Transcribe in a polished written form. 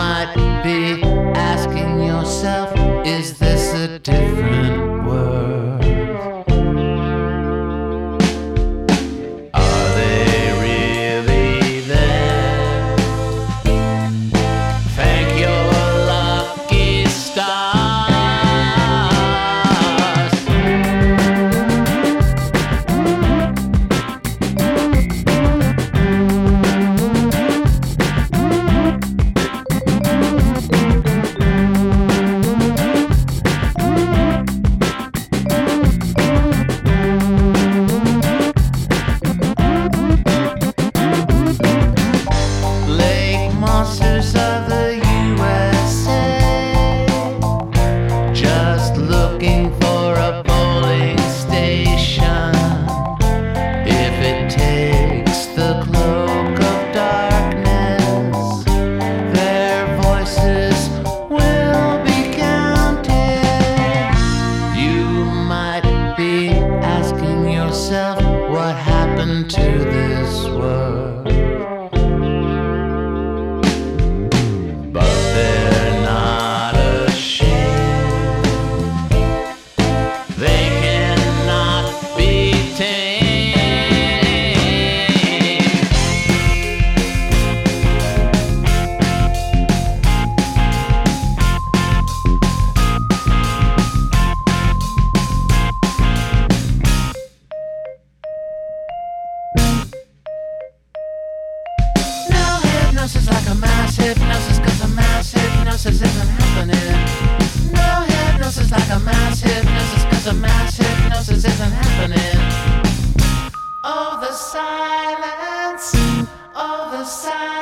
might be asking yourself, is this a different world? Are they really there? Thank your lucky stars. Monsters of the USA, just looking for a bowling station. If it takes the cloak of darkness, their voices will be counted. You might be asking yourself, what happened to this world? Hypnosis like a mass hypnosis, cause a mass hypnosis isn't happening. No hypnosis like a mass hypnosis, cause a mass hypnosis isn't happening. Oh, the silence, oh, the silence.